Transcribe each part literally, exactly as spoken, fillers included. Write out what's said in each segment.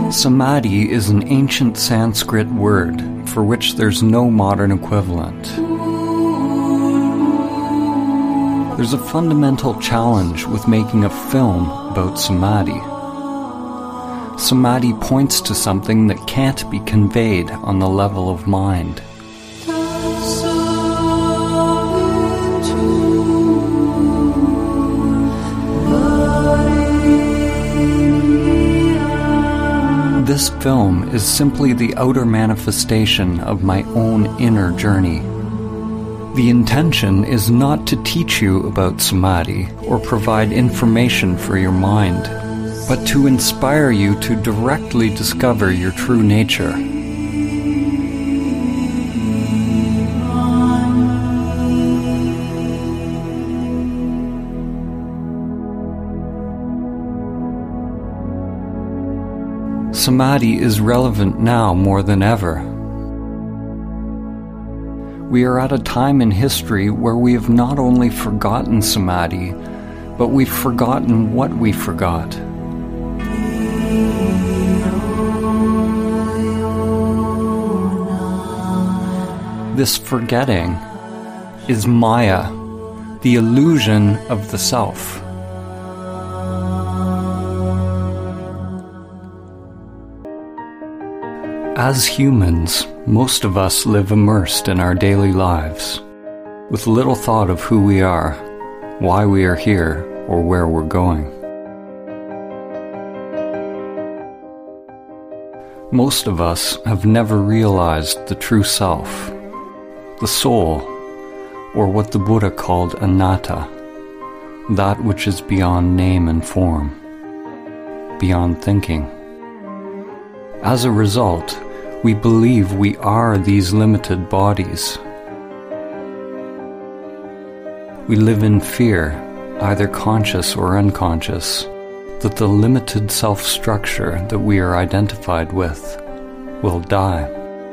Samadhi is an ancient Sanskrit word for which there's no modern equivalent. There's a fundamental challenge with making a film about samadhi. Samadhi points to something that can't be conveyed on the level of mind. This film is simply the outer manifestation of my own inner journey. The intention is not to teach you about samadhi or provide information for your mind, but to inspire you to directly discover your true nature. Samadhi is relevant now more than ever. We are at a time in history where we have not only forgotten samadhi, but we've forgotten what we forgot. This forgetting is Maya, the illusion of the self. As humans, most of us live immersed in our daily lives, with little thought of who we are, why we are here, or where we're going. Most of us have never realized the true self, the soul, or what the Buddha called anatta, that which is beyond name and form, beyond thinking. As a result, we believe we are these limited bodies. We live in fear, either conscious or unconscious, that the limited self-structure that we are identified with will die.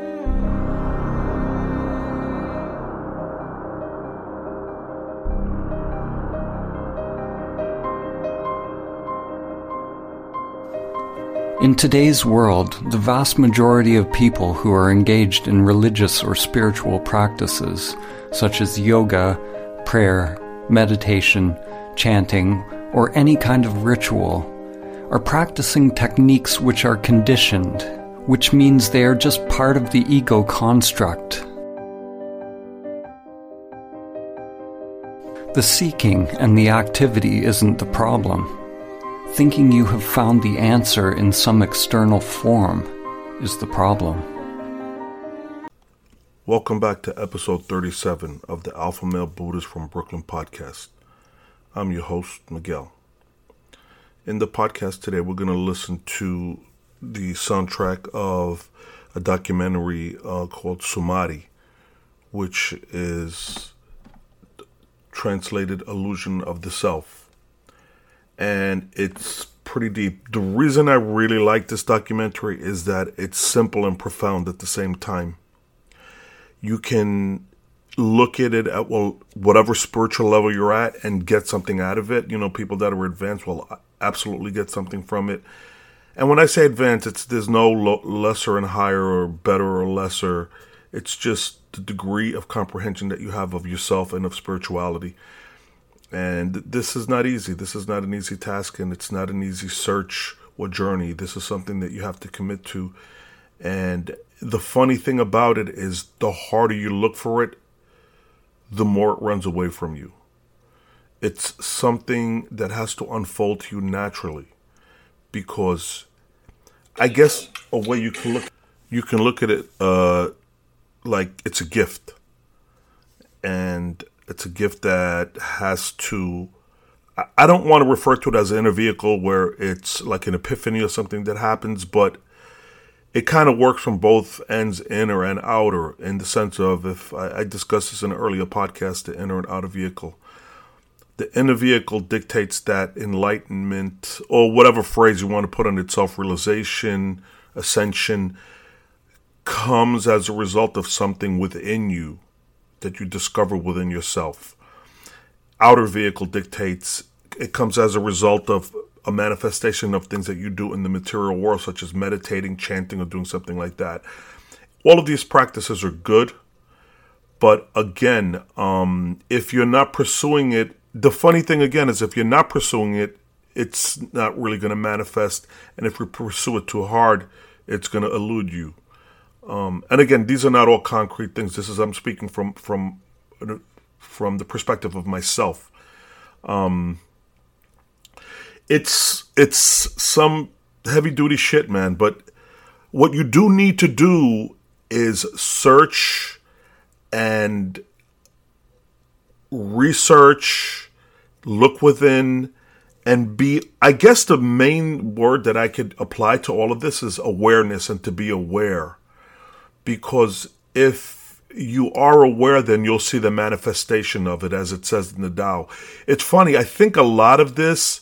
In today's world, the vast majority of people who are engaged in religious or spiritual practices, such as yoga, prayer, meditation, chanting, or any kind of ritual, are practicing techniques which are conditioned, which means they are just part of the ego construct. The seeking and the activity isn't the problem. Thinking you have found the answer in some external form is the problem. Welcome back to episode thirty-seven of the Alpha Male Buddhist from Brooklyn podcast. I'm your host, Miguel. In the podcast today, we're going to listen to the soundtrack of a documentary uh, called Samadhi, which is translated Illusion of the Self. And it's pretty deep. The reason I really like this documentary is that it's simple and profound at the same time. You can look at it at well, whatever spiritual level you're at and get something out of it. You know, people that are advanced will absolutely get something from it. And when I say advanced, it's there's no lo- lesser and higher or better or lesser. It's just the degree of comprehension that you have of yourself and of spirituality. And this is not easy. This is not an easy task, and it's not an easy search or journey. This is something that you have to commit to. And the funny thing about it is the harder you look for it, the more it runs away from you. It's something that has to unfold to you naturally, because I guess a way you can look, you can look at it uh, like it's a gift. And it's a gift that has to, I don't want to refer to it as an inner vehicle where it's like an epiphany or something that happens, but it kind of works from both ends, inner and outer, in the sense of, if I, I discussed this in an earlier podcast, the inner and outer vehicle. The inner vehicle dictates that enlightenment, or whatever phrase you want to put on it, self-realization, ascension, comes as a result of something within you that you discover within yourself. Outer vehicle dictates, it comes as a result of a manifestation of things that you do in the material world, such as meditating, chanting, or doing something like that. All of these practices are good. But again, um, if you're not pursuing it, the funny thing again is if you're not pursuing it, it's not really going to manifest. And if you pursue it too hard, it's going to elude you. Um, and again, these are not all concrete things. This is, I'm speaking from, from, from the perspective of myself. Um, it's, it's some heavy duty shit, man. But what you do need to do is search and research, look within, and be, I guess the main word that I could apply to all of this is awareness, and to be aware. Because if you are aware, then you'll see the manifestation of it, as it says in the Tao. It's funny, I think a lot of this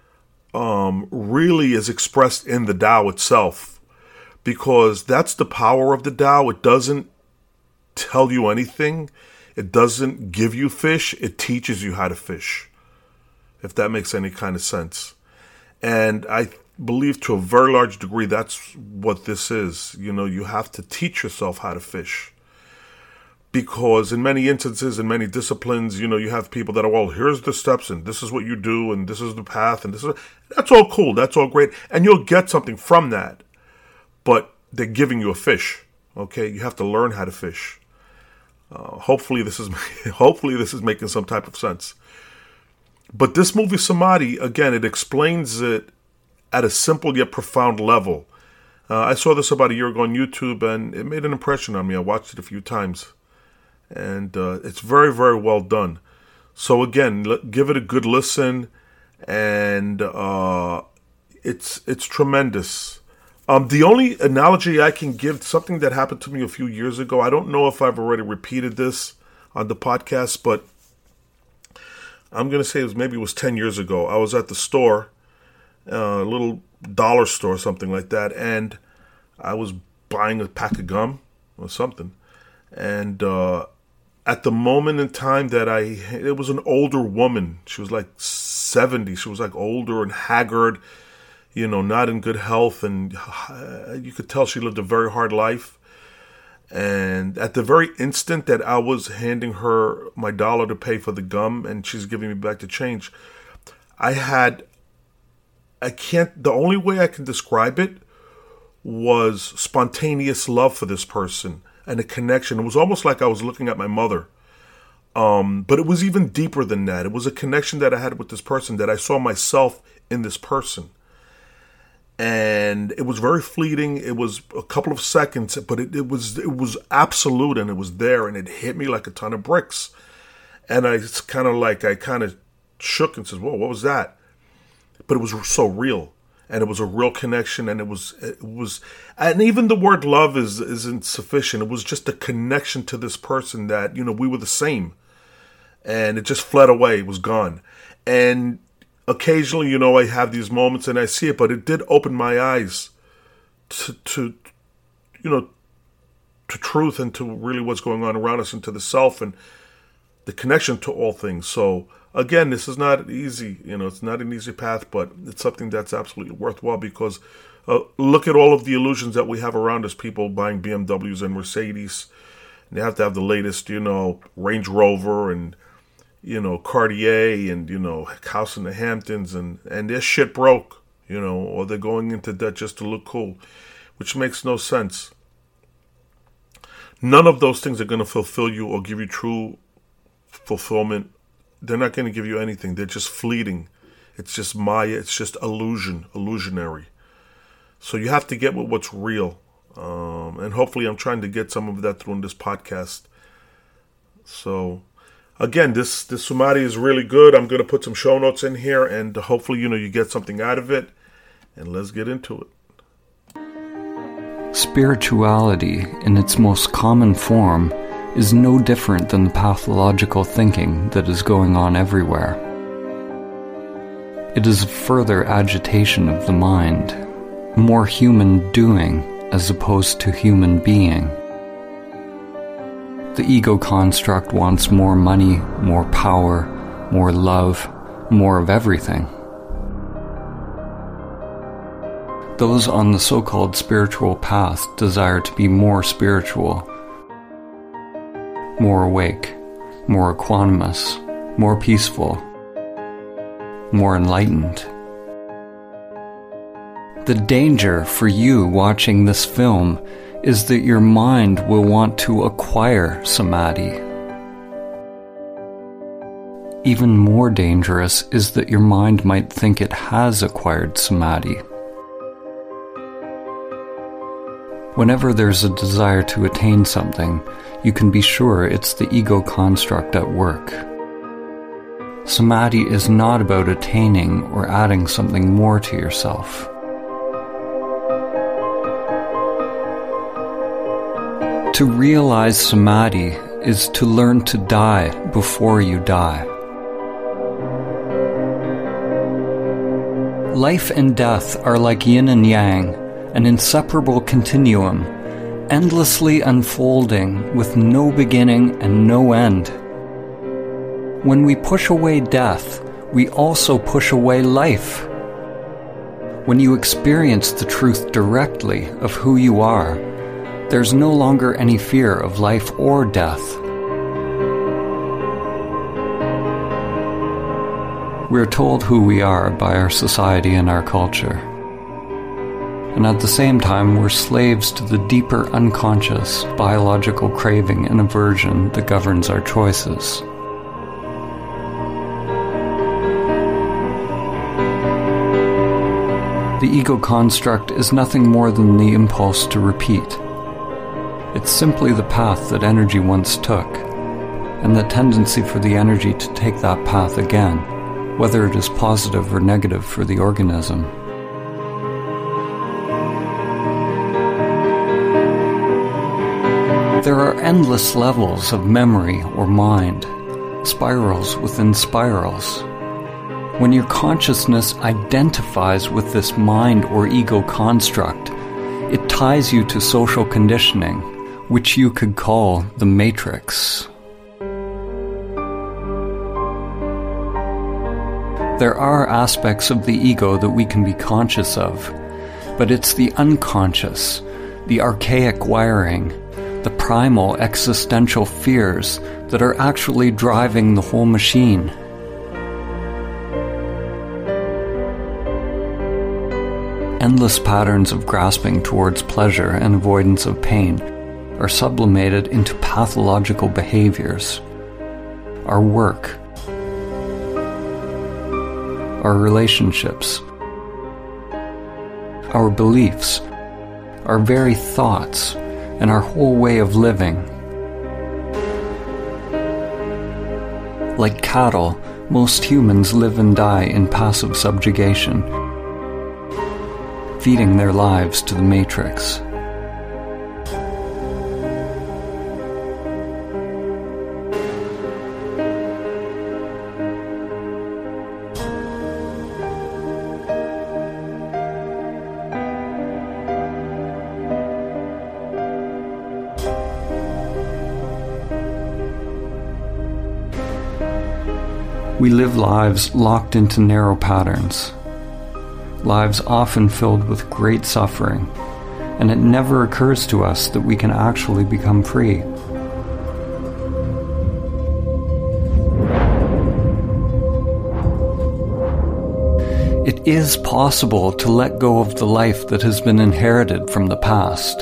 um, really is expressed in the Tao itself, because that's the power of the Tao. It doesn't tell you anything. It doesn't give you fish. It teaches you how to fish, if that makes any kind of sense. And I believe to a very large degree that's what this is. You know, you have to teach yourself how to fish. Because in many instances, in many disciplines, you know, you have people that are, well, here's the steps, and this is what you do, and this is the path, and this is... That's all cool. That's all great. And you'll get something from that. But they're giving you a fish, okay? You have to learn how to fish. Uh, hopefully this is hopefully this is making some type of sense. But this movie, Samadhi, again, it explains it at a simple yet profound level. Uh, I saw this about a year ago on YouTube, and it made an impression on me. I watched it a few times. And uh, it's very, very well done. So again, l- give it a good listen, and uh, it's it's tremendous. Um, the only analogy I can give, something that happened to me a few years ago, I don't know if I've already repeated this on the podcast, but I'm going to say it was maybe it was ten years ago. I was at the store, uh, a little dollar store or something like that, and I was buying a pack of gum or something. And uh, at the moment in time that I, it was an older woman. She was like seventy. She was like older and haggard, you know, not in good health. And uh, you could tell she lived a very hard life. And at the very instant that I was handing her my dollar to pay for the gum, and she's giving me back the change, I had, I can't, the only way I can describe it was spontaneous love for this person and a connection. It was almost like I was looking at my mother. Um, but it was even deeper than that. It was a connection that I had with this person, that I saw myself in this person. And it was very fleeting. It was a couple of seconds, but it, it was it was absolute, and it was there, and it hit me like a ton of bricks. And I it's kind of like, I kind of shook and said, whoa, what was that? But it was so real, and it was a real connection, and it was, it was, and even the word love is, isn't sufficient. It was just a connection to this person that, you know, we were the same, and it just fled away. It was gone. And occasionally, you know, I have these moments and I see it, but it did open my eyes to, to, you know, to truth, and to really what's going on around us, and to the self, and the connection to all things. So again, this is not easy, you know, it's not an easy path, but it's something that's absolutely worthwhile, because uh, look at all of the illusions that we have around us, people buying B M Ws and Mercedes, and they have to have the latest, you know, Range Rover, and you know, Cartier, and, you know, house in the Hamptons, and, and their shit broke, you know, or they're going into debt just to look cool, which makes no sense. None of those things are going to fulfill you or give you true fulfillment. They're not going to give you anything. They're just fleeting. It's just Maya. It's just illusion, illusionary. So you have to get with what's real. Um, and hopefully I'm trying to get some of that through in this podcast. So again, this, this Samadhi is really good. I'm going to put some show notes in here, and hopefully, you know, you get something out of it. And let's get into it. Spirituality, in its most common form, is no different than the pathological thinking that is going on everywhere. It is a further agitation of the mind, more human doing as opposed to human being. The ego construct wants more money, more power, more love, more of everything. Those on the so-called spiritual path desire to be more spiritual, more awake, more equanimous, more peaceful, more enlightened. The danger for you watching this film is that your mind will want to acquire samadhi. Even more dangerous is that your mind might think it has acquired samadhi. Whenever there's a desire to attain something, you can be sure it's the ego construct at work. Samadhi is not about attaining or adding something more to yourself. To realize samadhi is to learn to die before you die. Life and death are like yin and yang, an inseparable continuum, endlessly unfolding with no beginning and no end. When we push away death, we also push away life. When you experience the truth directly of who you are, there's no longer any fear of life or death. We're told who we are by our society and our culture. And at the same time, we're slaves to the deeper unconscious biological craving and aversion that governs our choices. The ego construct is nothing more than the impulse to repeat. It's simply the path that energy once took, and the tendency for the energy to take that path again, whether it is positive or negative for the organism. There are endless levels of memory or mind, spirals within spirals. When your consciousness identifies with this mind or ego construct, it ties you to social conditioning, which you could call the matrix. There are aspects of the ego that we can be conscious of, but it's the unconscious, the archaic wiring, the primal existential fears that are actually driving the whole machine. Endless patterns of grasping towards pleasure and avoidance of pain are sublimated into pathological behaviors. Our work, our relationships, our beliefs, our very thoughts, and our whole way of living. Like cattle, most humans live and die in passive subjugation, feeding their lives to the matrix. We live lives locked into narrow patterns, lives often filled with great suffering, and it never occurs to us that we can actually become free. It is possible to let go of the life that has been inherited from the past,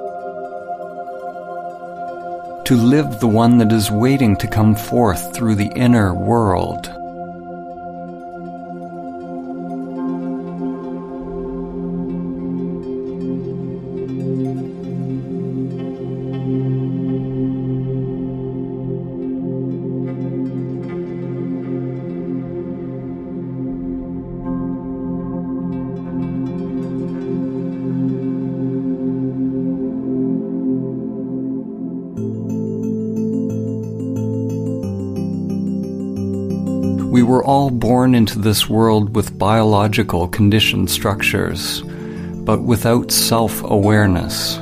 to live the one that is waiting to come forth through the inner world. We were all born into this world with biological conditioned structures, but without self-awareness.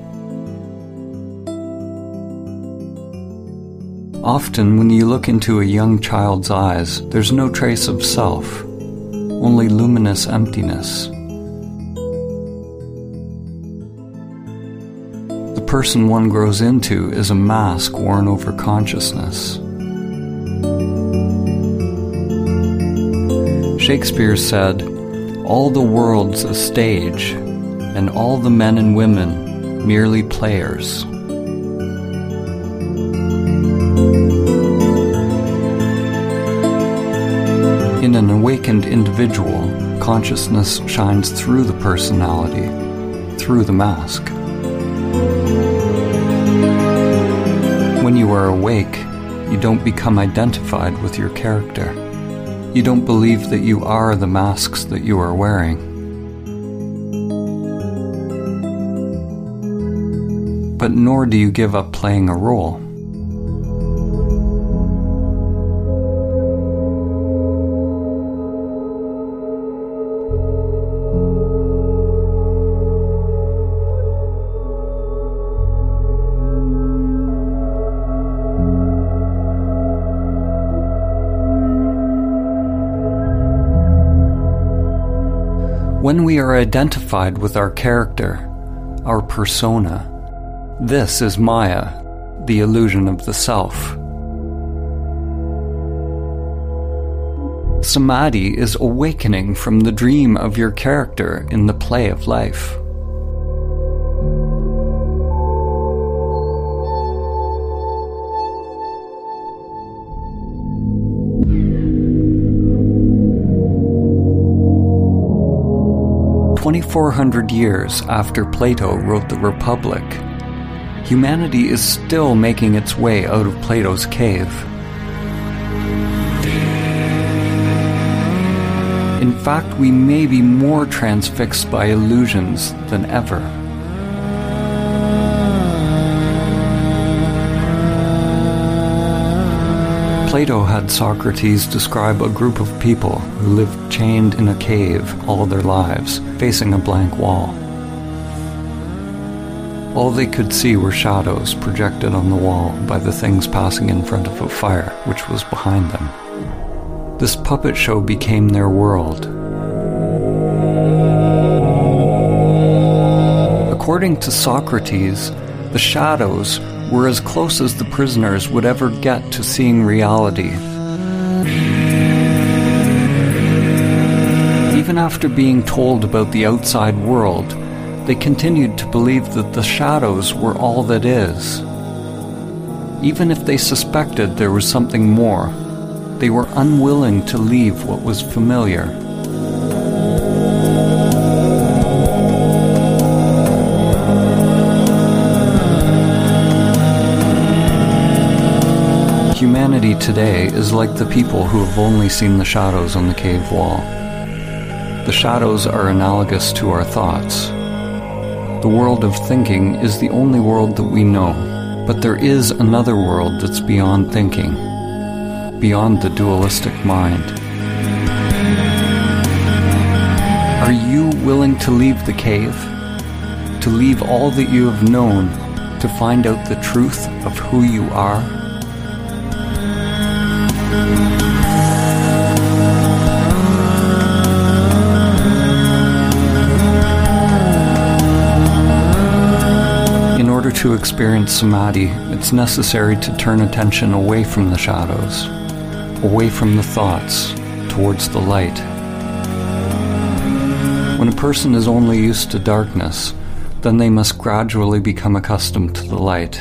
Often, when you look into a young child's eyes, there's no trace of self, only luminous emptiness. person one grows into is a mask worn over consciousness. Shakespeare said, "All the world's a stage, and all the men and women merely players." In an awakened individual, consciousness shines through the personality, through the mask. When you are awake, you don't become identified with your character. You don't believe that you are the masks that you are wearing. But nor do you give up playing a role. When we are identified with our character, our persona, this is Maya, the illusion of the self. Samadhi is awakening from the dream of your character in the play of life. twenty-four hundred years after Plato wrote the Republic, humanity is still making its way out of Plato's cave. In fact, we may be more transfixed by illusions than ever. Plato had Socrates describe a group of people who lived chained in a cave all their lives, facing a blank wall. All they could see were shadows projected on the wall by the things passing in front of a fire which was behind them. This puppet show became their world. According to Socrates, the shadows were as close as the prisoners would ever get to seeing reality. Even after being told about the outside world, they continued to believe that the shadows were all that is. Even if they suspected there was something more, they were unwilling to leave what was familiar. Humanity today is like the people who have only seen the shadows on the cave wall. The shadows are analogous to our thoughts. The world of thinking is the only world that we know, but there is another world that's beyond thinking, beyond the dualistic mind. Are you willing to leave the cave? To leave all that you have known, to find out the truth of who you are? In order to experience samadhi, it's necessary to turn attention away from the shadows, away from the thoughts, towards the light. When a person is only used to darkness, then they must gradually become accustomed to the light.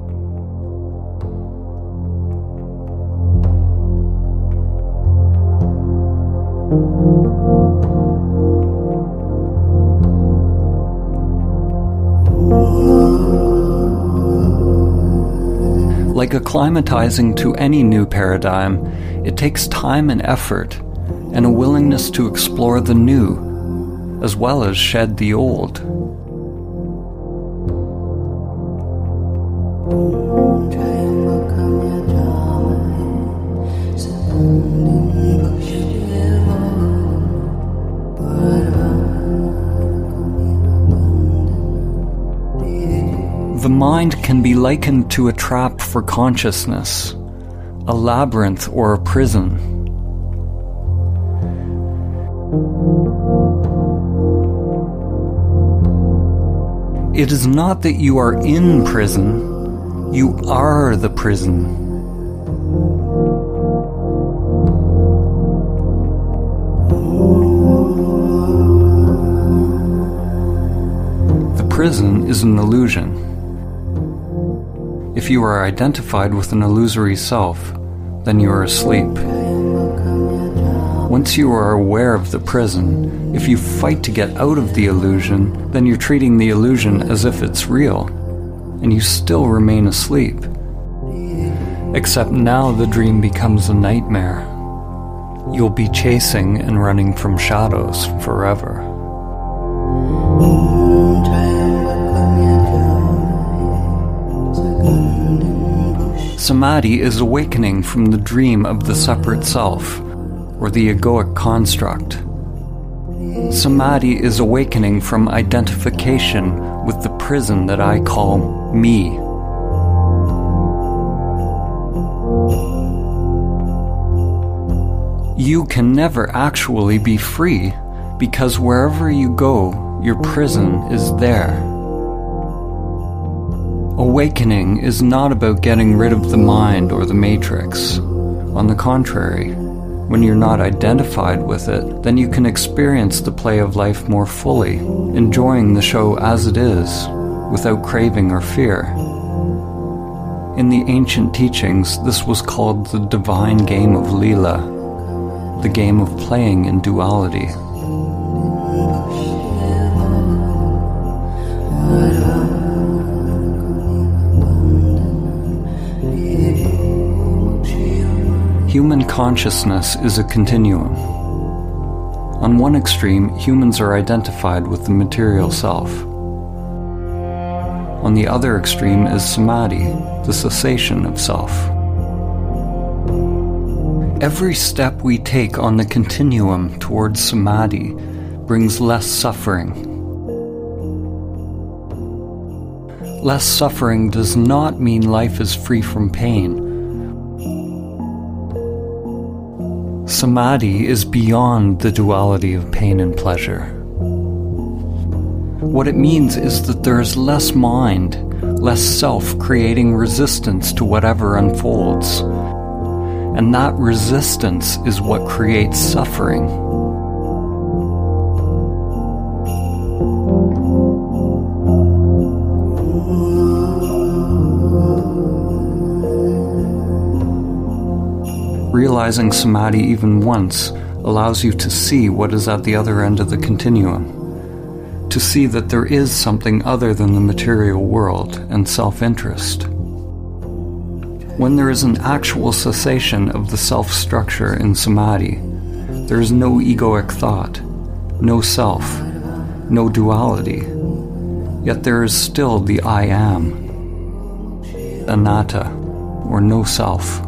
Like acclimatizing to any new paradigm, it takes time and effort, and a willingness to explore the new, as well as shed the old. The mind can be likened to a trap for consciousness, a labyrinth or a prison. It is not that you are in prison, you are the prison. The prison is an illusion. If you are identified with an illusory self, then you are asleep. Once you are aware of the prison, if you fight to get out of the illusion, then you're treating the illusion as if it's real, and you still remain asleep. Except now the dream becomes a nightmare. You'll be chasing and running from shadows forever. Samadhi is awakening from the dream of the separate self, or the egoic construct. Samadhi is awakening from identification with the prison that I call me. You can never actually be free, because wherever you go, your prison is there. Awakening is not about getting rid of the mind or the matrix. On the contrary, when you're not identified with it, then you can experience the play of life more fully, enjoying the show as it is, without craving or fear. In the ancient teachings, this was called the divine game of Leela, the game of playing in duality. Human consciousness is a continuum. On one extreme, humans are identified with the material self. On the other extreme is samadhi, the cessation of self. Every step we take on the continuum towards samadhi brings less suffering. Less suffering does not mean life is free from pain. Samadhi is beyond the duality of pain and pleasure. What it means is that there is less mind, less self creating resistance to whatever unfolds. And that resistance is what creates suffering. Realizing samadhi even once allows you to see what is at the other end of the continuum, to see that there is something other than the material world and self-interest. When there is an actual cessation of the self-structure in samadhi, there is no egoic thought, no self, no duality, yet there is still the I am, anatta, or no self.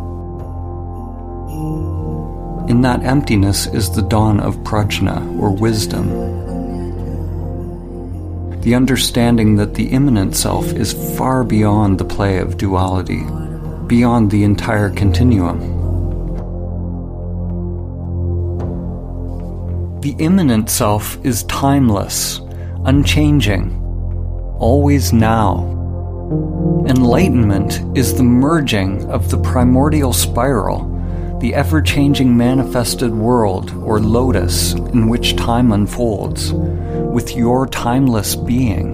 In that emptiness is the dawn of prajna, or wisdom. The understanding that the immanent self is far beyond the play of duality, beyond the entire continuum. The immanent self is timeless, unchanging, always now. Enlightenment is the merging of the primordial spiral, the ever-changing manifested world, or lotus, in which time unfolds, with your timeless being.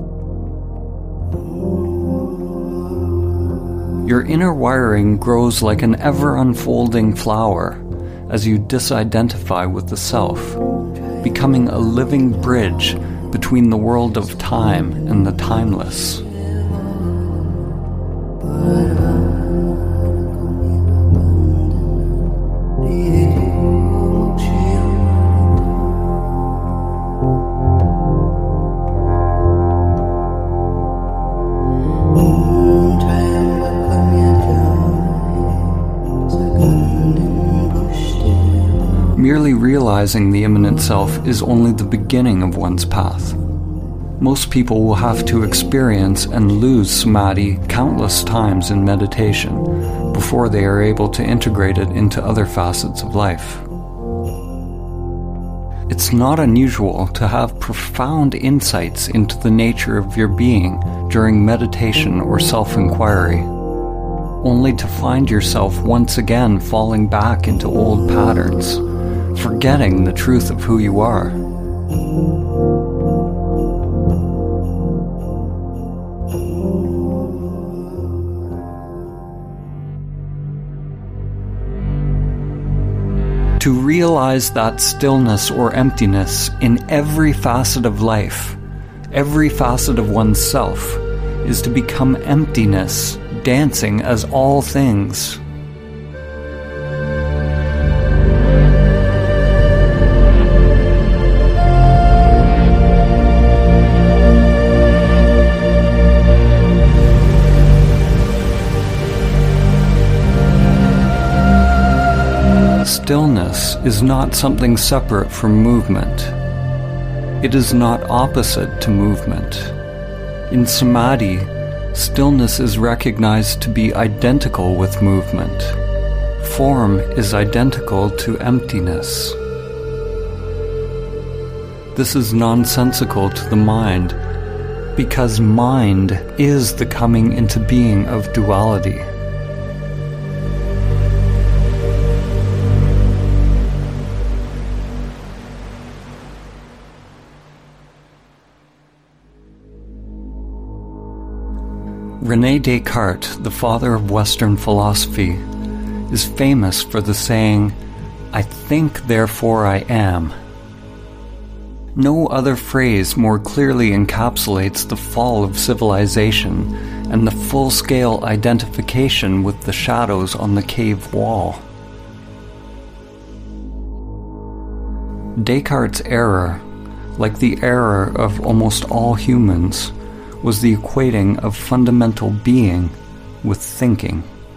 Your inner wiring grows like an ever-unfolding flower as you disidentify with the self, becoming a living bridge between the world of time and the timeless. Merely realizing the immanent self is only the beginning of one's path. Most people will have to experience and lose samadhi countless times in meditation before they are able to integrate it into other facets of life. It's not unusual to have profound insights into the nature of your being during meditation or self-inquiry, only to find yourself once again falling back into old patterns, forgetting the truth of who you are. To realize that stillness or emptiness in every facet of life, every facet of oneself, is to become emptiness, dancing as all things. Stillness is not something separate from movement. It is not opposite to movement. In Samadhi, stillness is recognized to be identical with movement. Form is identical to emptiness. This is nonsensical to the mind, because mind is the coming into being of duality. René Descartes, the father of Western philosophy, is famous for the saying, "I think, therefore I am." No other phrase more clearly encapsulates the fall of civilization and the full-scale identification with the shadows on the cave wall. Descartes' error, like the error of almost all humans, was the equating of fundamental being with thinking.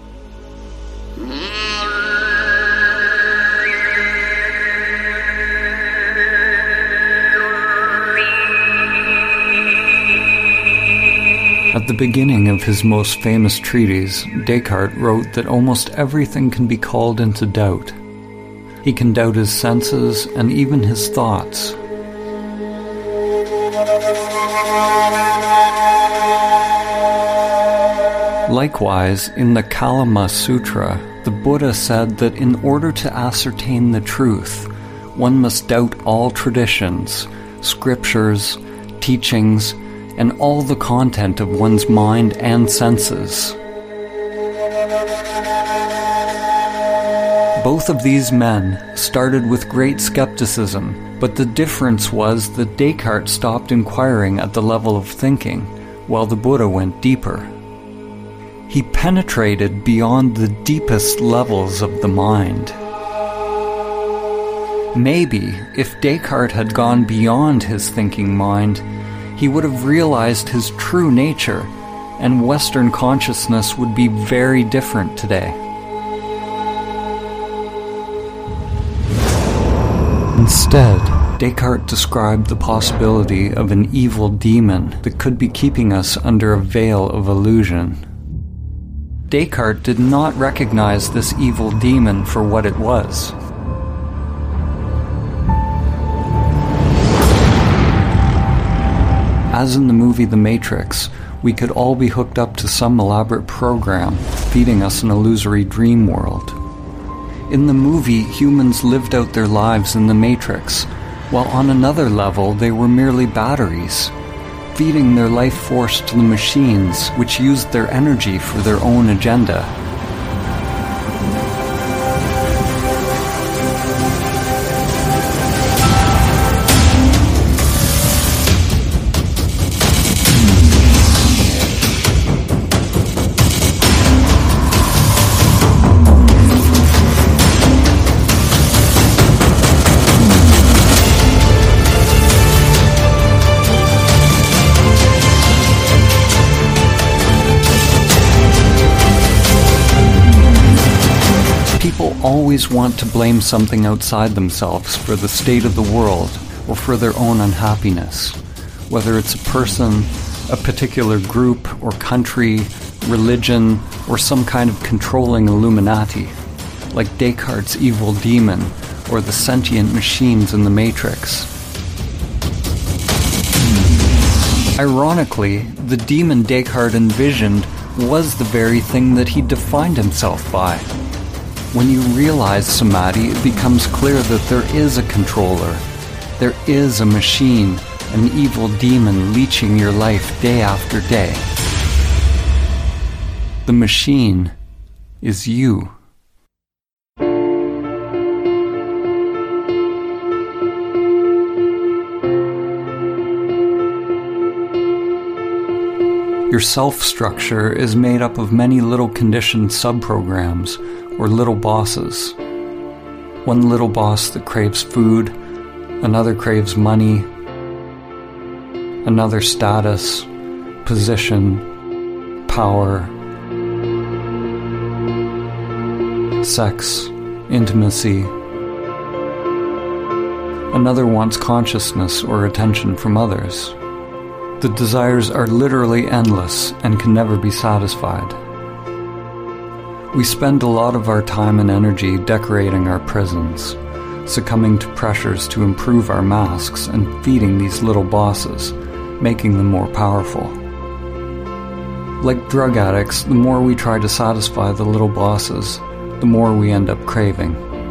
At the beginning of his most famous treatise, Descartes wrote that almost everything can be called into doubt. He can doubt his senses and even his thoughts. Likewise, in the Kalama Sutra, the Buddha said that in order to ascertain the truth, one must doubt all traditions, scriptures, teachings, and all the content of one's mind and senses. Both of these men started with great skepticism, but the difference was that Descartes stopped inquiring at the level of thinking, while the Buddha went deeper. He penetrated beyond the deepest levels of the mind. Maybe, if Descartes had gone beyond his thinking mind, he would have realized his true nature, and Western consciousness would be very different today. Instead, Descartes described the possibility of an evil demon that could be keeping us under a veil of illusion. Descartes did not recognize this evil demon for what it was. As in the movie The Matrix, we could all be hooked up to some elaborate program, feeding us an illusory dream world. In the movie, humans lived out their lives in the Matrix, while on another level they were merely batteries, feeding their life force to the machines, which used their energy for their own agenda. People always want to blame something outside themselves for the state of the world or for their own unhappiness, whether it's a person, a particular group or country, religion, or some kind of controlling Illuminati, like Descartes' evil demon, or the sentient machines in the Matrix. Ironically, the demon Descartes envisioned was the very thing that he defined himself by. When you realize samadhi, it becomes clear that there is a controller. There is a machine, an evil demon leeching your life day after day. The machine is you. Your self-structure is made up of many little conditioned subprograms, or little bosses. One little boss that craves food, another craves money, another status, position, power, sex, intimacy. Another wants consciousness or attention from others. The desires are literally endless and can never be satisfied. We spend a lot of our time and energy decorating our prisons, succumbing to pressures to improve our masks and feeding these little bosses, making them more powerful. Like drug addicts, the more we try to satisfy the little bosses, the more we end up craving.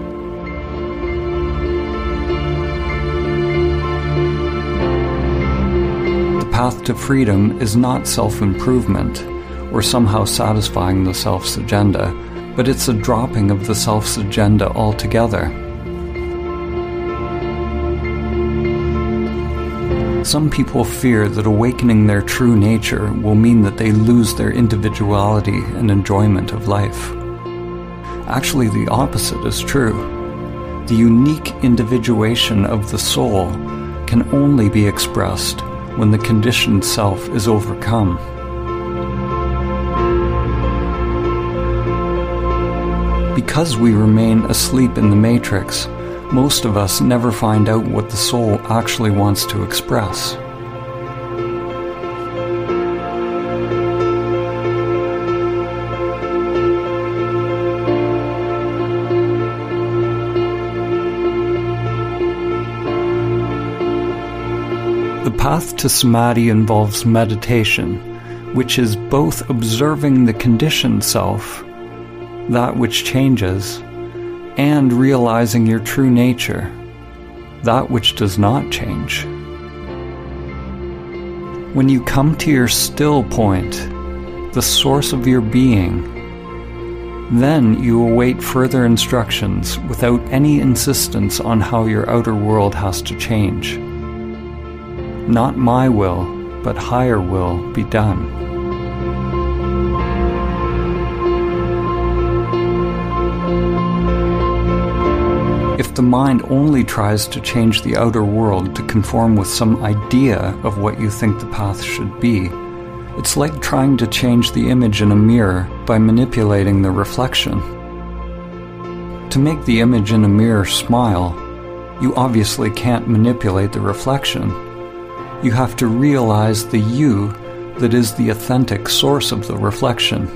The path to freedom is not self-improvement, or somehow satisfying the self's agenda, but it's a dropping of the self's agenda altogether. Some people fear that awakening their true nature will mean that they lose their individuality and enjoyment of life. Actually, the opposite is true. The unique individuation of the soul can only be expressed when the conditioned self is overcome. Because we remain asleep in the Matrix, most of us never find out what the soul actually wants to express. The path to samadhi involves meditation, which is both observing the conditioned self, that which changes, and realizing your true nature, that which does not change. When you come to your still point, the source of your being, then you await further instructions without any insistence on how your outer world has to change. Not my will, but higher will be done. If the mind only tries to change the outer world to conform with some idea of what you think the path should be, it's like trying to change the image in a mirror by manipulating the reflection. To make the image in a mirror smile, you obviously can't manipulate the reflection. You have to realize the you that is the authentic source of the reflection.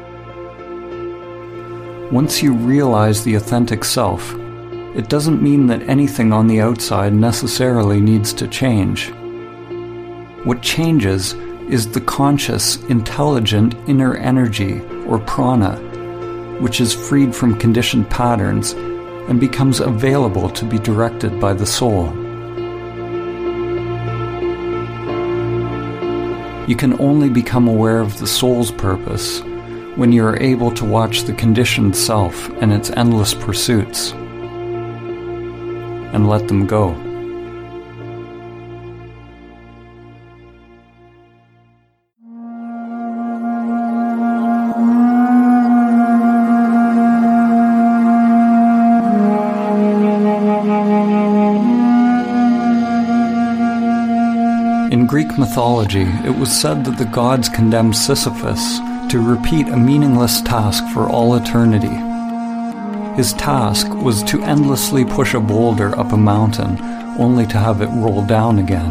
Once you realize the authentic self, it doesn't mean that anything on the outside necessarily needs to change. What changes is the conscious, intelligent inner energy, or prana, which is freed from conditioned patterns and becomes available to be directed by the soul. You can only become aware of the soul's purpose when you are able to watch the conditioned self and its endless pursuits, and let them go. In Greek mythology, it was said that the gods condemned Sisyphus to repeat a meaningless task for all eternity. His task was to endlessly push a boulder up a mountain, only to have it roll down again.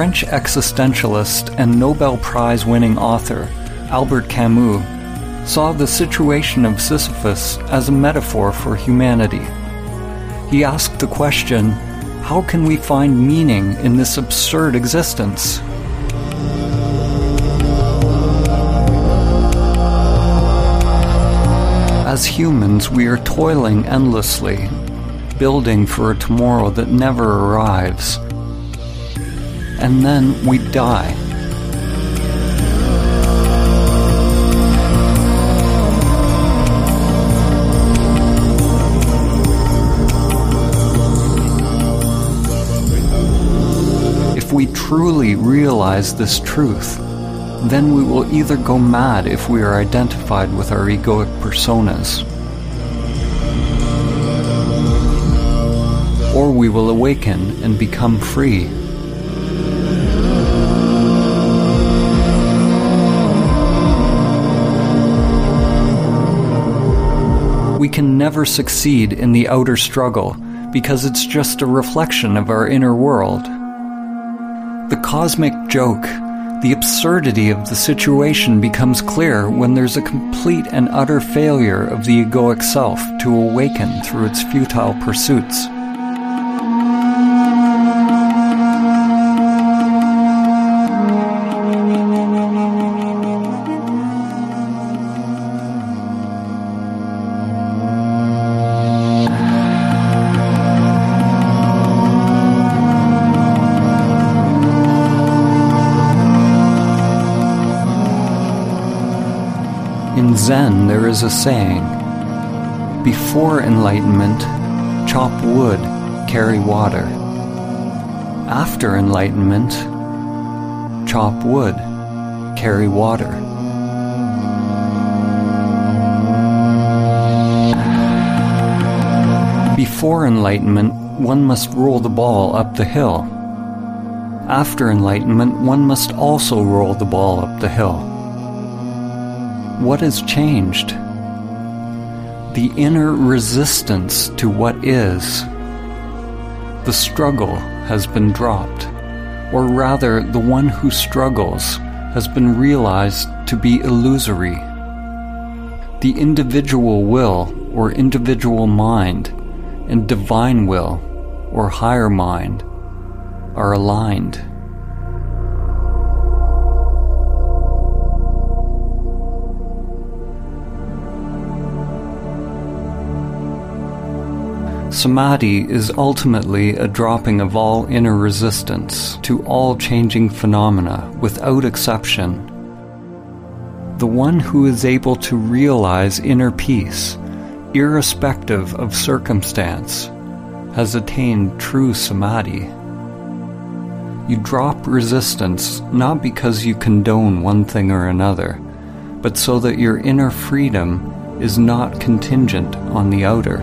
French existentialist and Nobel Prize-winning author Albert Camus saw the situation of Sisyphus as a metaphor for humanity. He asked the question, how can we find meaning in this absurd existence? As humans, we are toiling endlessly, building for a tomorrow that never arrives. And then we die. If we truly realize this truth, then we will either go mad if we are identified with our egoic personas, or we will awaken and become free. We can never succeed in the outer struggle because it's just a reflection of our inner world. The cosmic joke, the absurdity of the situation becomes clear when there's a complete and utter failure of the egoic self to awaken through its futile pursuits. In Zen, there is a saying, before enlightenment, chop wood, carry water. After enlightenment, chop wood, carry water. Before enlightenment, one must roll the ball up the hill. After enlightenment, one must also roll the ball up the hill. What has changed? The inner resistance to what is. The struggle has been dropped, or rather, the one who struggles has been realized to be illusory. The individual will, or individual mind, and divine will, or higher mind, are aligned. Samadhi is ultimately a dropping of all inner resistance to all changing phenomena without exception. The one who is able to realize inner peace, irrespective of circumstance, has attained true Samadhi. You drop resistance not because you condone one thing or another, but so that your inner freedom is not contingent on the outer.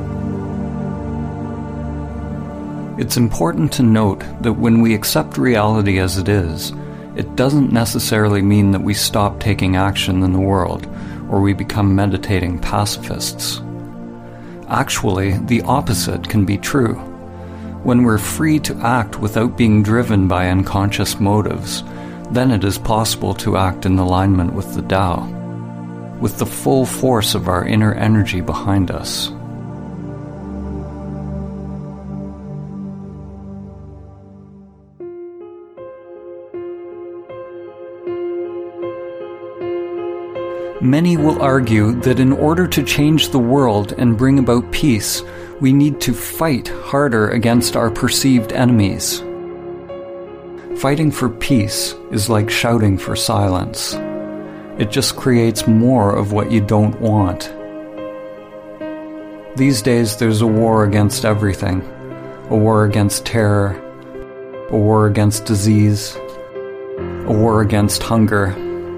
It's important to note that when we accept reality as it is, it doesn't necessarily mean that we stop taking action in the world, or we become meditating pacifists. Actually, the opposite can be true. When we're free to act without being driven by unconscious motives, then it is possible to act in alignment with the Tao, with the full force of our inner energy behind us. Many will argue that in order to change the world and bring about peace, we need to fight harder against our perceived enemies. Fighting for peace is like shouting for silence. It just creates more of what you don't want. These days there's a war against everything. A war against terror, a war against disease, a war against hunger.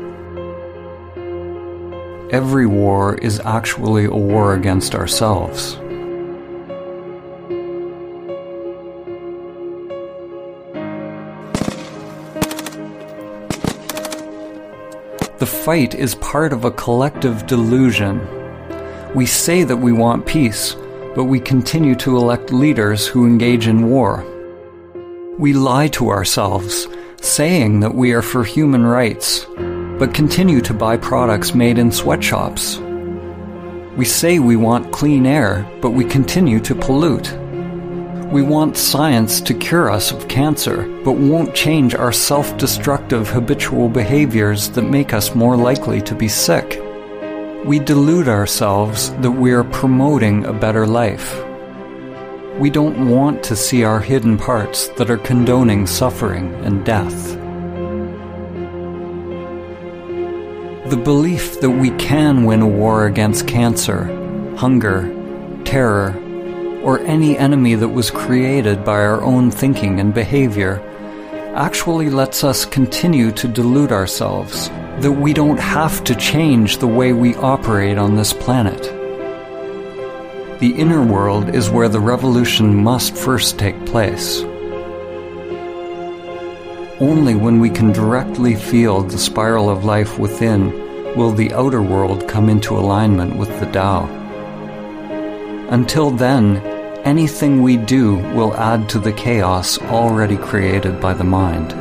Every war is actually a war against ourselves. The fight is part of a collective delusion. We say that we want peace, but we continue to elect leaders who engage in war. We lie to ourselves, saying that we are for human rights, but continue to buy products made in sweatshops. We say we want clean air, but we continue to pollute. We want science to cure us of cancer, but won't change our self-destructive habitual behaviors that make us more likely to be sick. We delude ourselves that we are promoting a better life. We don't want to see our hidden parts that are condoning suffering and death. The belief that we can win a war against cancer, hunger, terror, or any enemy that was created by our own thinking and behavior actually lets us continue to delude ourselves that we don't have to change the way we operate on this planet. The inner world is where the revolution must first take place. Only when we can directly feel the spiral of life within will the outer world come into alignment with the Tao. Until then, anything we do will add to the chaos already created by the mind.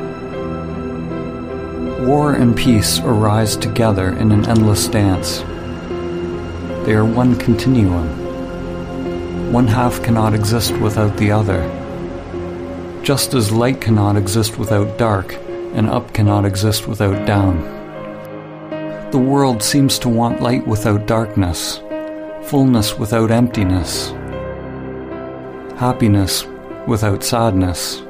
War and peace arise together in an endless dance. They are one continuum. One half cannot exist without the other. Just as light cannot exist without dark, and up cannot exist without down. The world seems to want light without darkness, fullness without emptiness, happiness without sadness.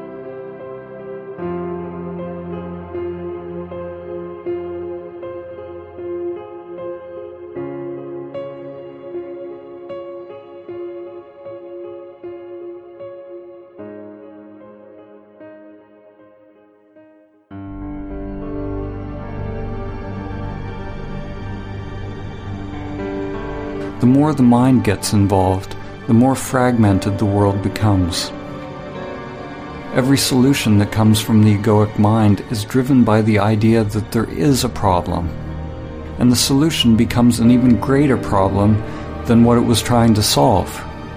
The more the mind gets involved, the more fragmented the world becomes. Every solution that comes from the egoic mind is driven by the idea that there is a problem, and the solution becomes an even greater problem than what it was trying to solve.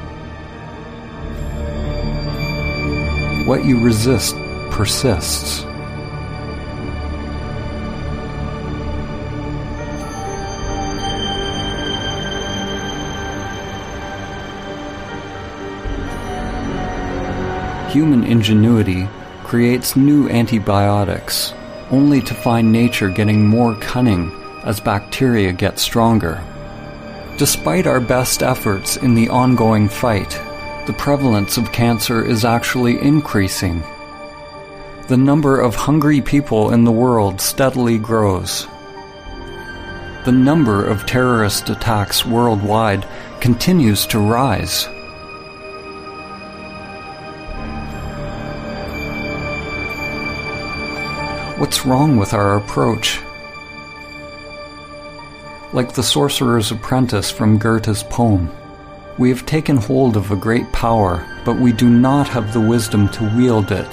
What you resist persists. Human ingenuity creates new antibiotics, only to find nature getting more cunning as bacteria get stronger. Despite our best efforts in the ongoing fight, the prevalence of cancer is actually increasing. The number of hungry people in the world steadily grows. The number of terrorist attacks worldwide continues to rise. What's wrong with our approach? Like the sorcerer's apprentice from Goethe's poem, we have taken hold of a great power, but we do not have the wisdom to wield it.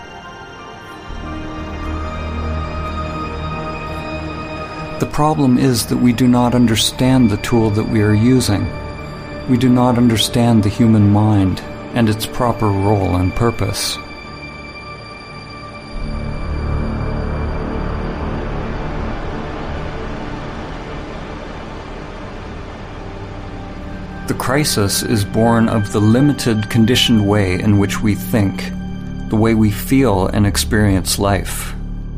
The problem is that we do not understand the tool that we are using. We do not understand the human mind and its proper role and purpose. The crisis is born of the limited, conditioned way in which we think, the way we feel and experience life.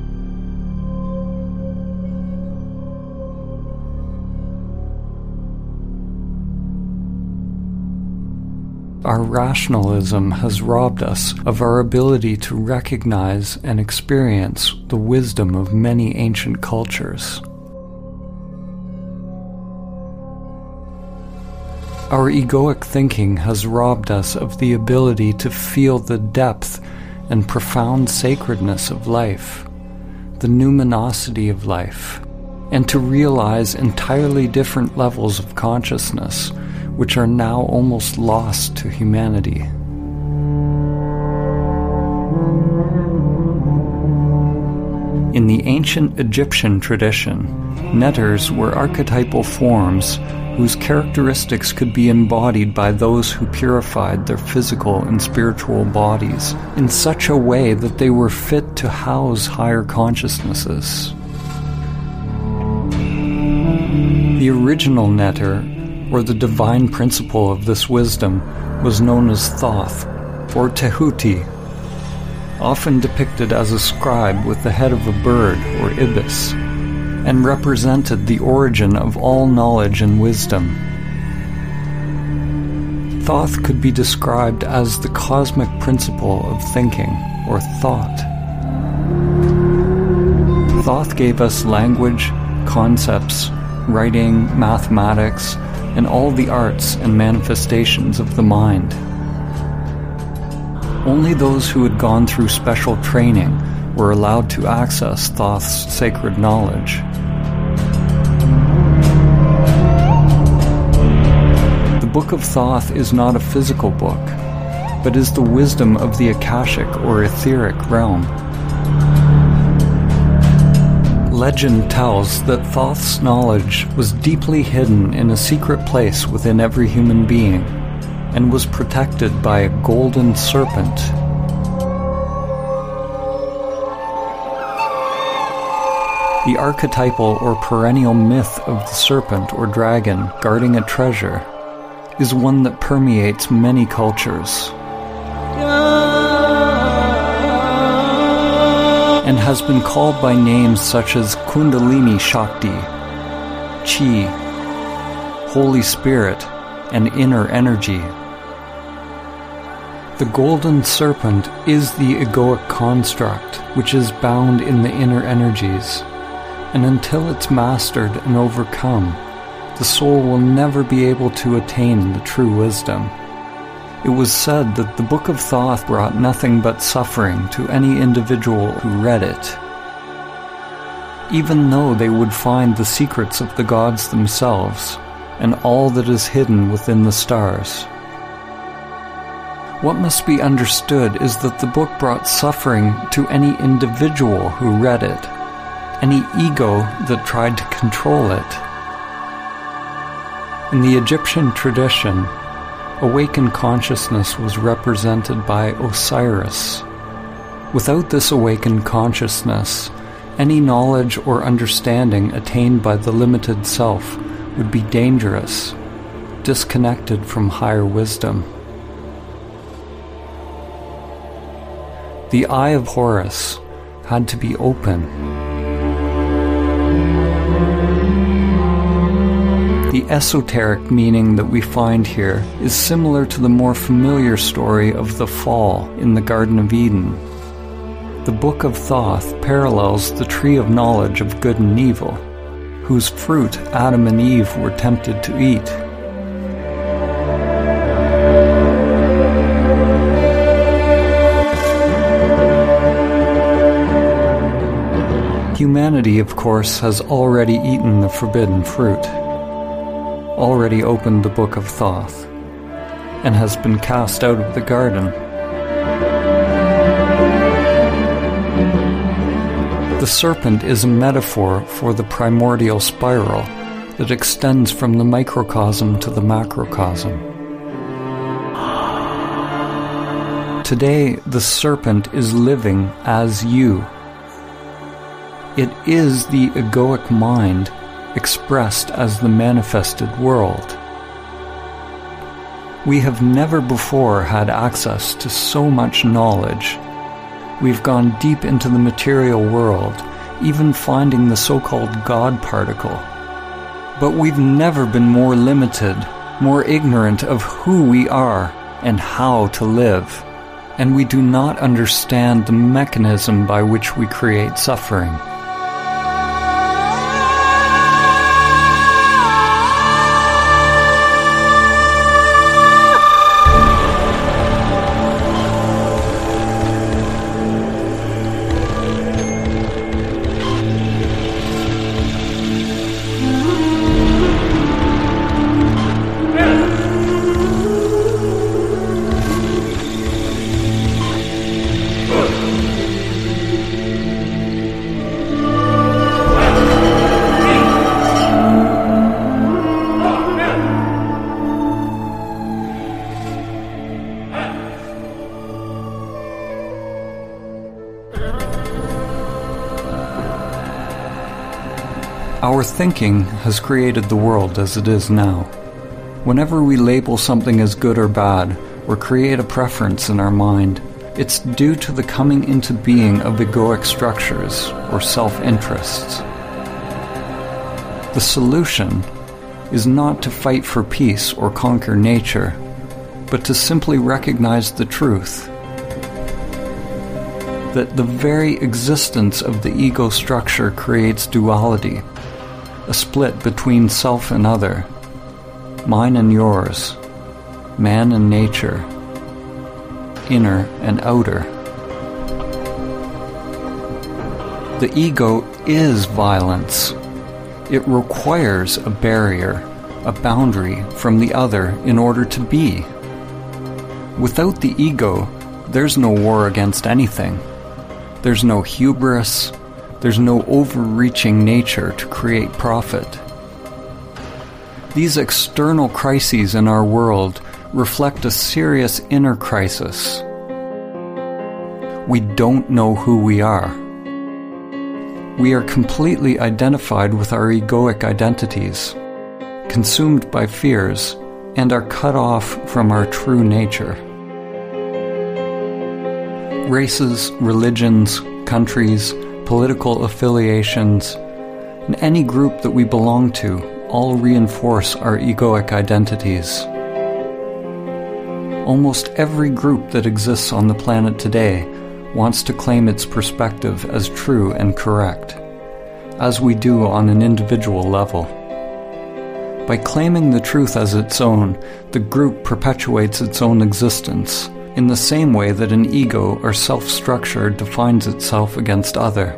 Our rationalism has robbed us of our ability to recognize and experience the wisdom of many ancient cultures. Our egoic thinking has robbed us of the ability to feel the depth and profound sacredness of life, the numinosity of life, and to realize entirely different levels of consciousness, which are now almost lost to humanity. In the ancient Egyptian tradition, netters were archetypal forms whose characteristics could be embodied by those who purified their physical and spiritual bodies in such a way that they were fit to house higher consciousnesses. The original Neter, or the divine principle of this wisdom, was known as Thoth, or Tehuti, often depicted as a scribe with the head of a bird or ibis, and represented the origin of all knowledge and wisdom. Thoth could be described as the cosmic principle of thinking, or thought. Thoth gave us language, concepts, writing, mathematics, and all the arts and manifestations of the mind. Only those who had gone through special training were allowed to access Thoth's sacred knowledge. The Book of Thoth is not a physical book, but is the wisdom of the Akashic or etheric realm. Legend tells that Thoth's knowledge was deeply hidden in a secret place within every human being, and was protected by a golden serpent. The archetypal or perennial myth of the serpent or dragon guarding a treasure is one that permeates many cultures, and has been called by names such as Kundalini Shakti, Chi, Holy Spirit, and inner energy. The golden serpent is the egoic construct, which is bound in the inner energies, and until it's mastered and overcome, the soul will never be able to attain the true wisdom. It was said that the Book of Thoth brought nothing but suffering to any individual who read it, even though they would find the secrets of the gods themselves and all that is hidden within the stars. What must be understood is that the book brought suffering to any individual who read it, any ego that tried to control it. In the Egyptian tradition, awakened consciousness was represented by Osiris. Without this awakened consciousness, any knowledge or understanding attained by the limited self would be dangerous, disconnected from higher wisdom. The Eye of Horus had to be open. The esoteric meaning that we find here is similar to the more familiar story of the fall in the Garden of Eden. The Book of Thoth parallels the tree of knowledge of good and evil, whose fruit Adam and Eve were tempted to eat. Humanity, of course, has already eaten the forbidden fruit, already opened the Book of Thoth, and has been cast out of the garden. The serpent is a metaphor for the primordial spiral that extends from the microcosm to the macrocosm. Today, the serpent is living as you. It is the egoic mind expressed as the manifested world. We have never before had access to so much knowledge. We've gone deep into the material world, even finding the so-called God particle. But we've never been more limited, more ignorant of who we are and how to live. And we do not understand the mechanism by which we create suffering. thinking has created the world as it is now. Whenever we label something as good or bad, or create a preference in our mind, it's due to the coming into being of egoic structures or self-interests. The solution is not to fight for peace or conquer nature, but to simply recognize the truth that the very existence of the ego structure creates duality, a split between self and other, mine and yours, man and nature, inner and outer. The ego is violence. It requires a barrier, a boundary from the other in order to be. Without the ego, there's no war against anything. There's no hubris. There's no overreaching nature to create profit. These external crises in our world reflect a serious inner crisis. We don't know who we are. We are completely identified with our egoic identities, consumed by fears, and are cut off from our true nature. Races, religions, countries, political affiliations, and any group that we belong to all reinforce our egoic identities. Almost every group that exists on the planet today wants to claim its perspective as true and correct, as we do on an individual level. By claiming the truth as its own, the group perpetuates its own existence, in the same way that an ego or self-structure defines itself against other.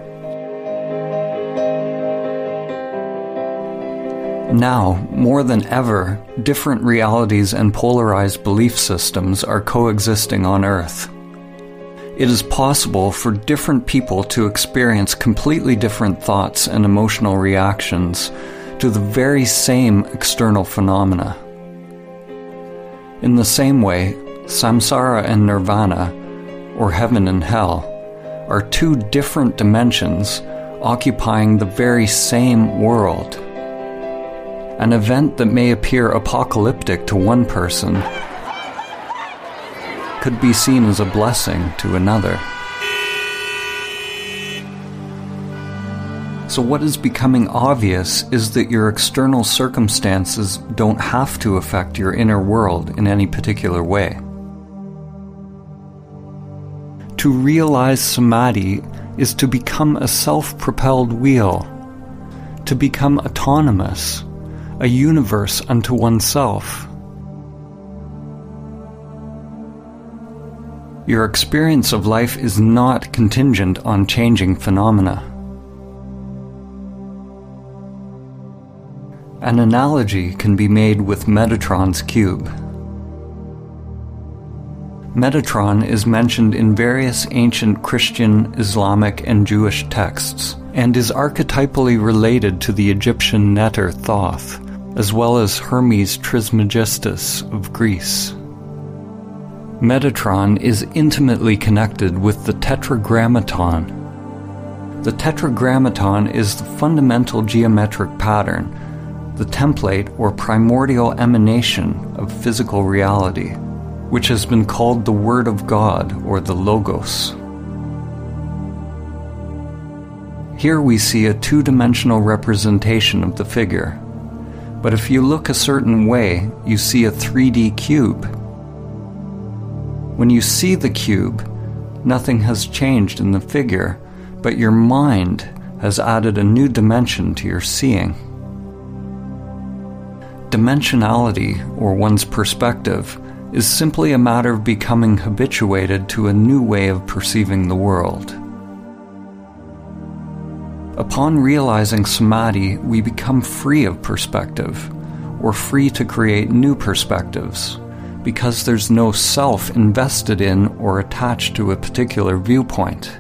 Now, more than ever, different realities and polarized belief systems are coexisting on Earth. It is possible for different people to experience completely different thoughts and emotional reactions to the very same external phenomena. In the same way, samsara and nirvana, or heaven and hell, are two different dimensions occupying the very same world. An event that may appear apocalyptic to one person could be seen as a blessing to another. So what is becoming obvious is that your external circumstances don't have to affect your inner world in any particular way. To realize samadhi is to become a self-propelled wheel, to become autonomous, a universe unto oneself. Your experience of life is not contingent on changing phenomena. An analogy can be made with Metatron's cube. Metatron is mentioned in various ancient Christian, Islamic, and Jewish texts, and is archetypally related to the Egyptian Neter Thoth, as well as Hermes Trismegistus of Greece. Metatron is intimately connected with the Tetragrammaton. The Tetragrammaton is the fundamental geometric pattern, the template or primordial emanation of physical reality, which has been called the Word of God or the Logos. Here we see a two-dimensional representation of the figure, but if you look a certain way, you see a three D cube. When you see the cube, nothing has changed in the figure, but your mind has added a new dimension to your seeing. Dimensionality, or one's perspective, is simply a matter of becoming habituated to a new way of perceiving the world. Upon realizing samadhi, we become free of perspective, or free to create new perspectives, because there's no self invested in or attached to a particular viewpoint.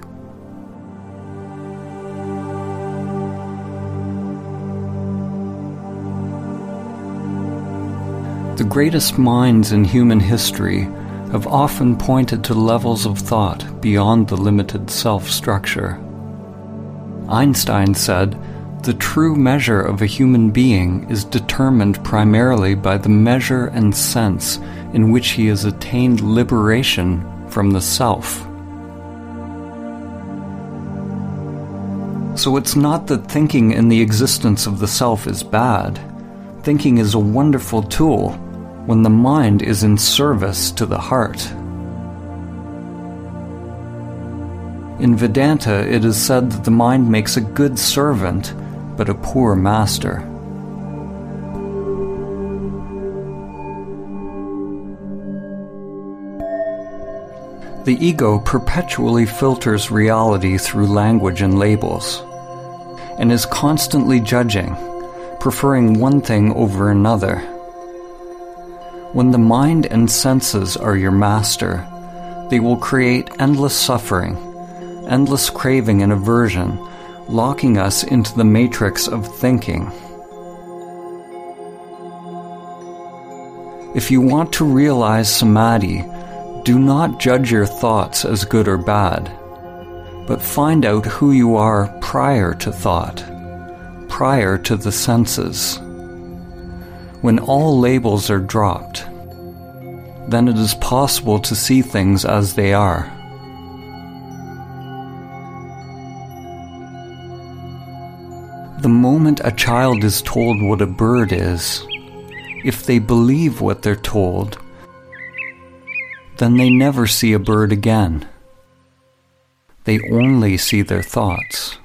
The greatest minds in human history have often pointed to levels of thought beyond the limited self-structure. Einstein said, The true measure of a human being is determined primarily by the measure and sense in which he has attained liberation from the self. So it's not that thinking in the existence of the self is bad. Thinking is a wonderful tool when the mind is in service to the heart. In Vedanta, it is said that the mind makes a good servant, but a poor master. The ego perpetually filters reality through language and labels, and is constantly judging, preferring one thing over another. When the mind and senses are your master, they will create endless suffering, endless craving and aversion, locking us into the matrix of thinking. If you want to realize samadhi, do not judge your thoughts as good or bad, but find out who you are prior to thought, prior to the senses. When all labels are dropped, then it is possible to see things as they are. The moment a child is told what a bird is, if they believe what they're told, then they never see a bird again. They only see their thoughts.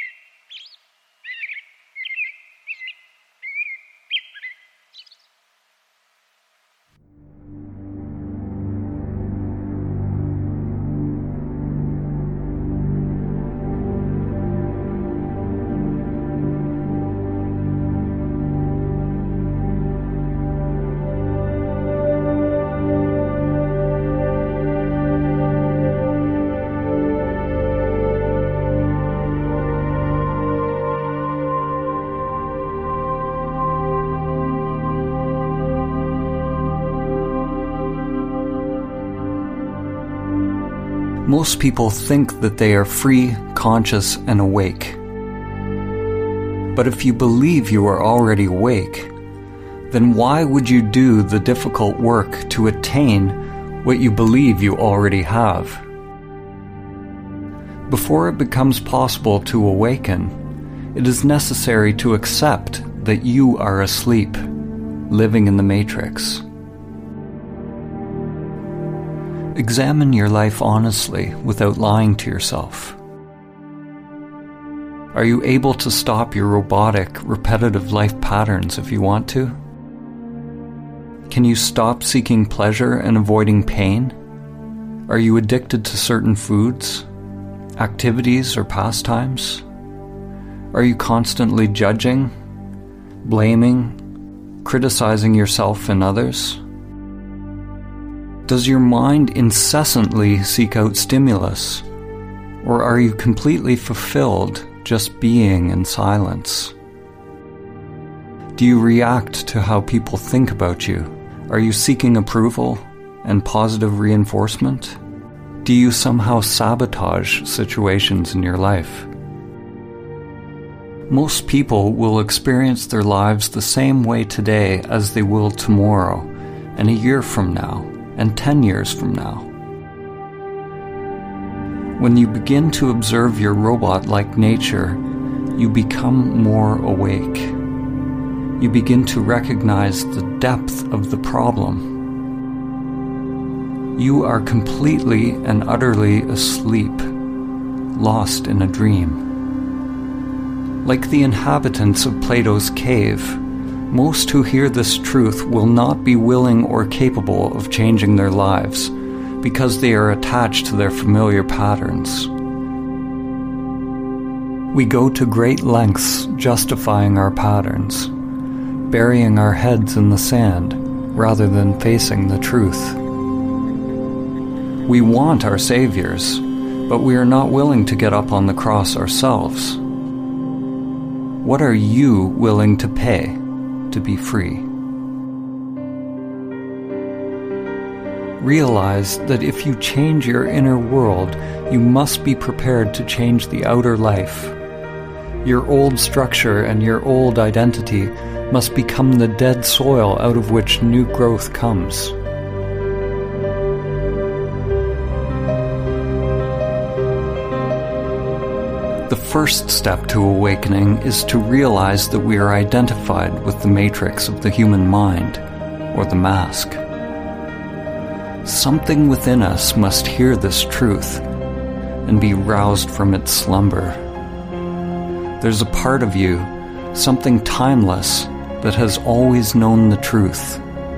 Most people think that they are free, conscious, and awake. But if you believe you are already awake, then why would you do the difficult work to attain what you believe you already have? Before it becomes possible to awaken, it is necessary to accept that you are asleep, living in the matrix. Examine your life honestly without lying to yourself. Are you able to stop your robotic, repetitive life patterns if you want to? Can you stop seeking pleasure and avoiding pain? Are you addicted to certain foods, activities, or pastimes? Are you constantly judging, blaming, criticizing yourself and others? Does your mind incessantly seek out stimulus, or are you completely fulfilled just being in silence? Do you react to how people think about you? Are you seeking approval and positive reinforcement? Do you somehow sabotage situations in your life? Most people will experience their lives the same way today as they will tomorrow, and a year from now, and ten years from now. When you begin to observe your robot-like nature, you become more awake. You begin to recognize the depth of the problem. You are completely and utterly asleep, lost in a dream. Like the inhabitants of Plato's cave, most who hear this truth will not be willing or capable of changing their lives because they are attached to their familiar patterns. We go to great lengths justifying our patterns, burying our heads in the sand rather than facing the truth. We want our saviors, but we are not willing to get up on the cross ourselves. What are you willing to pay to be free? Realize that if you change your inner world, you must be prepared to change the outer life. Your old structure and your old identity must become the dead soil out of which new growth comes. The first step to awakening is to realize that we are identified with the matrix of the human mind, or the mask. Something within us must hear this truth and be roused from its slumber. There's a part of you, something timeless, that has always known the truth.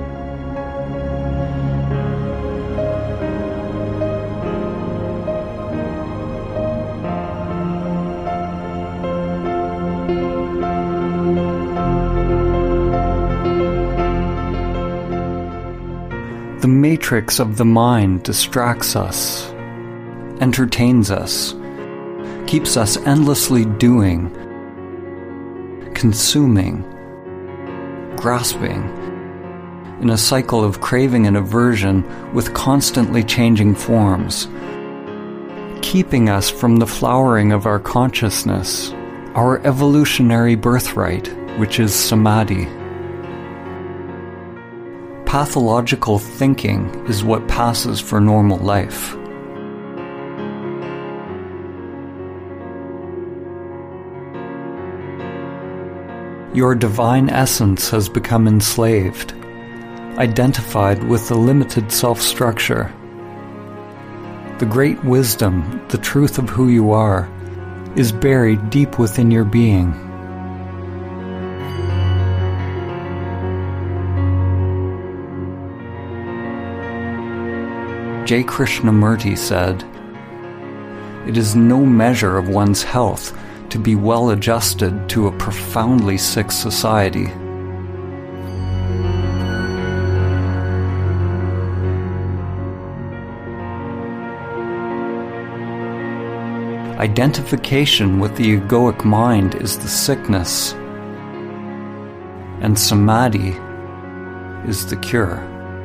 The matrix of the mind distracts us, entertains us, keeps us endlessly doing, consuming, grasping, in a cycle of craving and aversion with constantly changing forms, keeping us from the flowering of our consciousness, our evolutionary birthright, which is samadhi. Pathological thinking is what passes for normal life. Your divine essence has become enslaved, identified with the limited self-structure. The great wisdom, the truth of who you are, is buried deep within your being. J. Krishnamurti said, "It is no measure of one's health to be well adjusted to a profoundly sick society." Identification with the egoic mind is the sickness, and samadhi is the cure.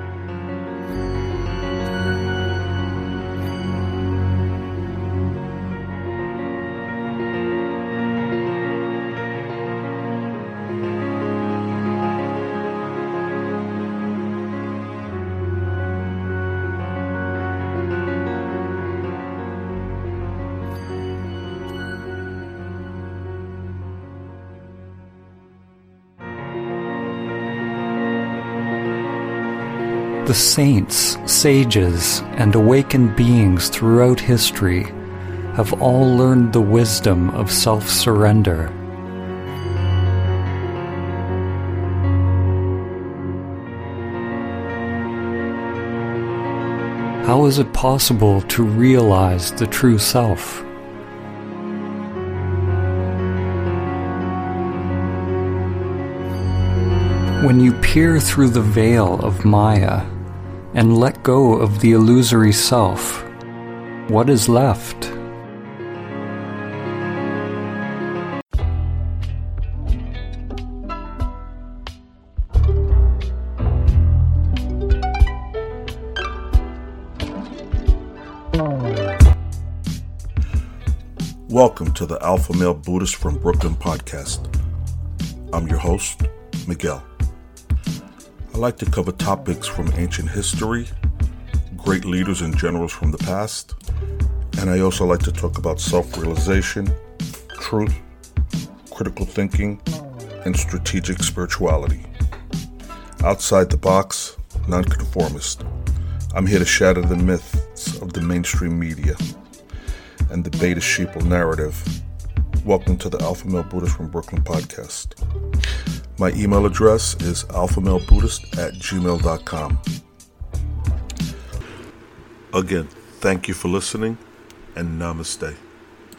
The saints, sages, and awakened beings throughout history have all learned the wisdom of self-surrender. How is it possible to realize the true self? When you peer through the veil of Maya and let go of the illusory self, what is left? Welcome to the Alpha Male Buddhist from Brooklyn podcast. I'm your host, Miguel. I like to cover topics from ancient history, great leaders and generals from the past, and I also like to talk about self-realization, truth, critical thinking, and strategic spirituality. Outside the box, nonconformist. I'm here to shatter the myths of the mainstream media and the beta sheeple narrative. Welcome to the Alpha Male Buddhist from Brooklyn podcast. My email address is alphamalebuddhist at gmail dot com. Again, thank you for listening, and namaste.